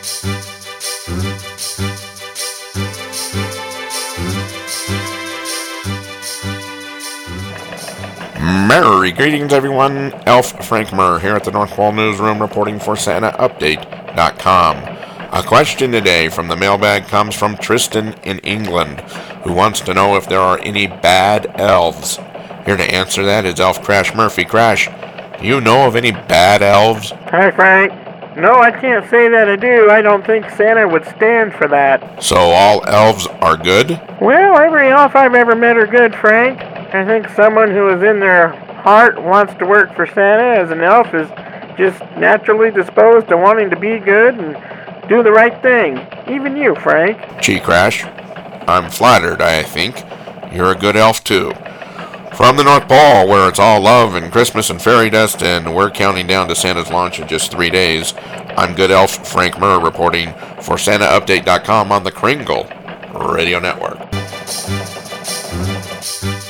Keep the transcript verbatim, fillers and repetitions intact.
Merry greetings, everyone. Elf Frank Murr here at the North Pole Newsroom reporting for Santa Update dot com. A question today from the mailbag comes from Tristan in England, who wants to know if there are any bad elves. Here to answer that is Elf Crash Murphy. Crash, do you know of any bad elves? Hi, Frank. No, I can't say that I do. I don't think Santa would stand for that. So all elves are good? Well, every elf I've ever met are good, Frank. I think someone who is in their heart wants to work for Santa as an elf is just naturally disposed to wanting to be good and do the right thing. Even you, Frank. Gee, Crash, I'm flattered, I think. You're a good elf, too. From the North Pole, where it's all love and Christmas and fairy dust, and we're counting down to Santa's launch in just three days, I'm good elf Frank Murr reporting for Santa Update dot com on the Kringle Radio Network.